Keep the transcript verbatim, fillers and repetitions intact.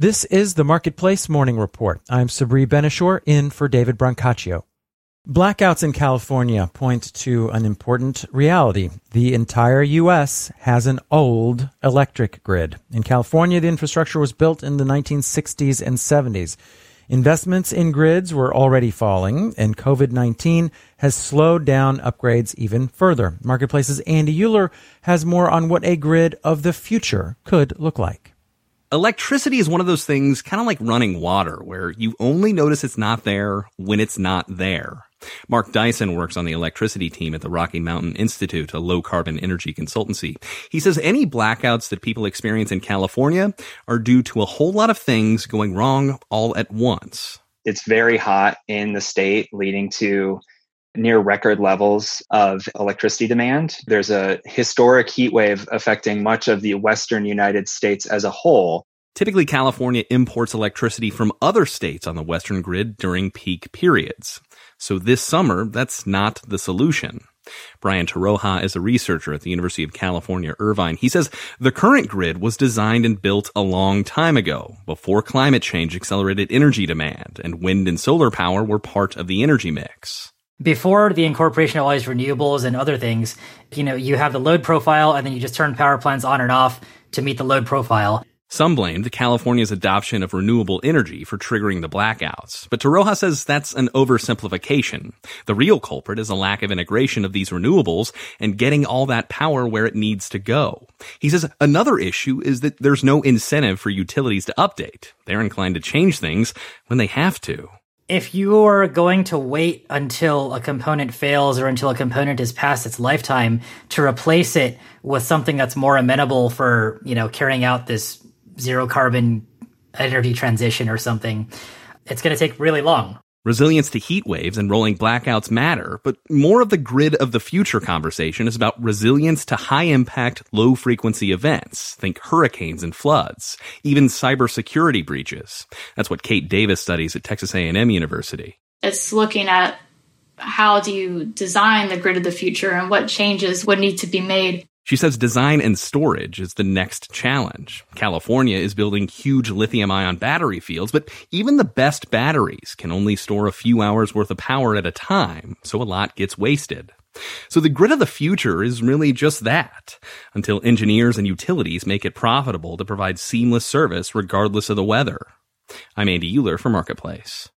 This is the Marketplace Morning Report. I'm Sabri Benishore, in for David Brancaccio. Blackouts in California point to an important reality. The entire U S has an old electric grid. In California, the infrastructure was built in the nineteen sixties and seventies. Investments in grids were already falling, and covid nineteen has slowed down upgrades even further. Marketplace's Andy Euler has more on what a grid of the future could look like. Electricity is one of those things kind of like running water, where you only notice it's not there when it's not there. Mark Dyson works on the electricity team at the Rocky Mountain Institute, a low-carbon energy consultancy. He says any blackouts that people experience in California are due to a whole lot of things going wrong all at once. It's very hot in the state, leading to near record levels of electricity demand. There's a historic heat wave affecting much of the western United States as a whole. Typically, California imports electricity from other states on the western grid during peak periods. So this summer, that's not the solution. Brian Taroja is a researcher at the University of California, Irvine. He says the current grid was designed and built a long time ago, before climate change accelerated energy demand, and wind and solar power were part of the energy mix. Before the incorporation of all these renewables and other things, you know, you have the load profile and then you just turn power plants on and off to meet the load profile. Some blamed California's adoption of renewable energy for triggering the blackouts, but Taroja says that's an oversimplification. The real culprit is a lack of integration of these renewables and getting all that power where it needs to go. He says another issue is that there's no incentive for utilities to update. They're inclined to change things when they have to. If you are going to wait until a component fails or until a component is past its lifetime to replace it with something that's more amenable for, you know, carrying out this zero carbon energy transition or something, it's going to take really long. Resilience to heat waves and rolling blackouts matter, but more of the grid of the future conversation is about resilience to high-impact, low-frequency events. Think hurricanes and floods, even cybersecurity breaches. That's what Kate Davis studies at Texas A and M University. It's looking at how do you design the grid of the future and what changes would need to be made. She says design and storage is the next challenge. California is building huge lithium-ion battery fields, but even the best batteries can only store a few hours worth of power at a time, so a lot gets wasted. So the grid of the future is really just that, until engineers and utilities make it profitable to provide seamless service regardless of the weather. I'm Andy Euler for Marketplace.